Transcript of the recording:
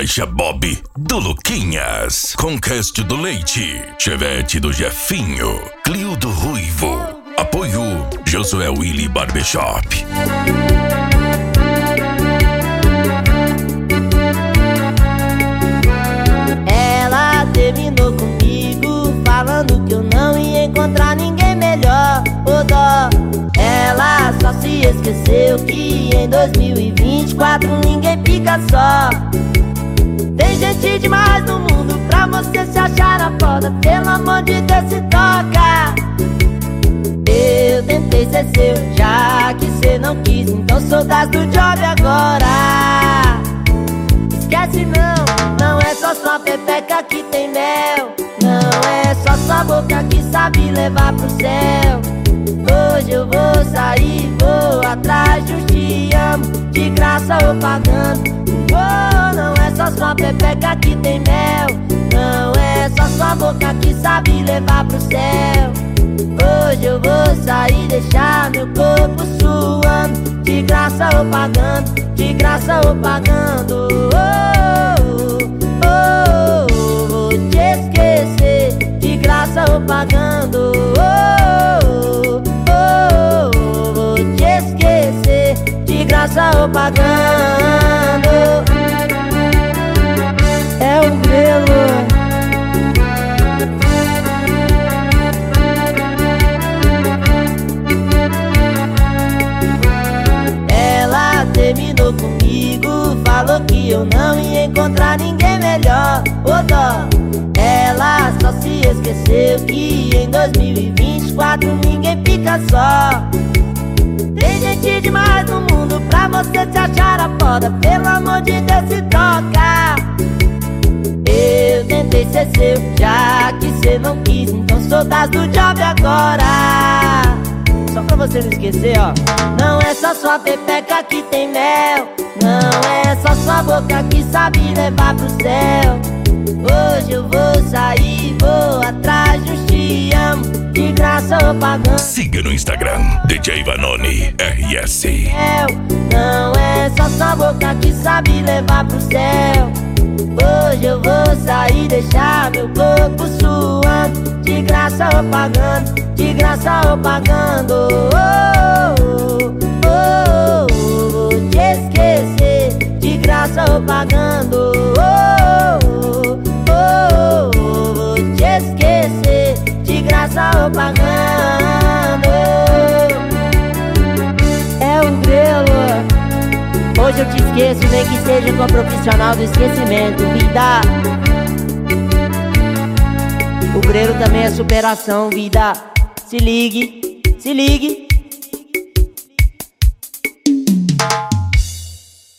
Caixa Bob do Luquinhas, Conqueste do Leite, Chevette do Jefinho, Clio do Ruivo. Apoio Josué Willy Barbershop. Ela terminou comigo falando que eu não ia encontrar ninguém melhor. Ô dó, ela só se esqueceu que em 2024 ninguém fica só. Tem gente demais no mundo pra você se achar a foda. Pelo amor de Deus, se toca. Eu tentei ser seu, já que cê não quis, então sou das do job agora. Esquece não é só sua pepeca que tem mel. Não é só sua boca que sabe levar pro céu. Hoje eu vou sair, vou atrás de um te amo, de graça ou pagando. Oh, não é só sua pepeca que tem mel. Não é só sua boca que sabe levar pro céu. Hoje eu vou sair, deixar meu corpo suando, de graça ou pagando, de graça ou pagando. Vou te esquecer, de graça ou pagando. Vou te esquecer, de graça ou pagando. É o Grelo. Terminou comigo, falou que eu não ia encontrar ninguém melhor. Ô dó, ela só se esqueceu que em 2024 ninguém fica só. Tem gente demais no mundo pra você se achar a foda. Pelo amor de Deus, se toca. Eu tentei ser seu, já que cê não quis, então sou das do job agora. Só pra você não esquecer, ó. Não é só sua pepeca que tem mel. Não é só sua boca que sabe levar pro céu. Hoje eu vou sair, vou atrás de um te amo, de graça ou pagando. Siga no Instagram, DJ Vanoni RS. Não é só sua boca que sabe levar pro céu. Hoje eu vou sair, deixar meu corpo suando, de graça ou pagando, de graça ou pagando. Vou te esquecer, de graça ou pagando. Vou te esquecer, de graça ou pagando. É o Grelo. Hoje eu te esqueço, nem que seja com a profissional do esquecimento, vida. O Grelo também é superação, vida. Se ligue, se ligue.